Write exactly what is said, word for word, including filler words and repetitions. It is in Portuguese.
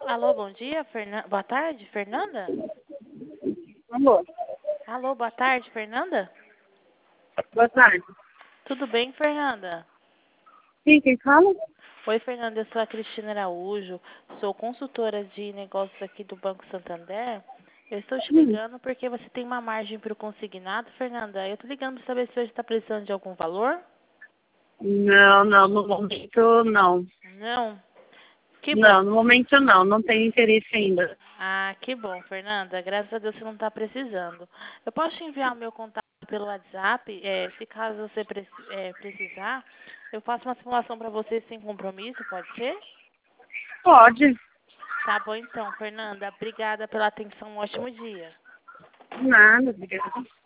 Alô, bom dia, Fernan... boa tarde, Fernanda? Alô, Alô, boa tarde, Fernanda? boa tarde. Tudo bem, Fernanda? Sim, quem fala? Oi, Fernanda, eu sou a Cristina Araújo, sou consultora de negócios aqui do Banco Santander. Eu estou te Hum, ligando porque você tem uma margem para o consignado, Fernanda. Eu estou ligando para saber se você está precisando de algum valor. Não, não, no momento não. Não? Que Não, bom. no momento não, não tenho interesse ainda. Ah, que bom, Fernanda. Graças a Deus você não está precisando. Eu posso te enviar o meu contato pelo WhatsApp, é, se caso você preci- é, precisar, eu faço uma simulação para você sem compromisso, pode ser? Pode, Tá bom então, Fernanda. Obrigada pela atenção. Um ótimo dia. nada, obrigada.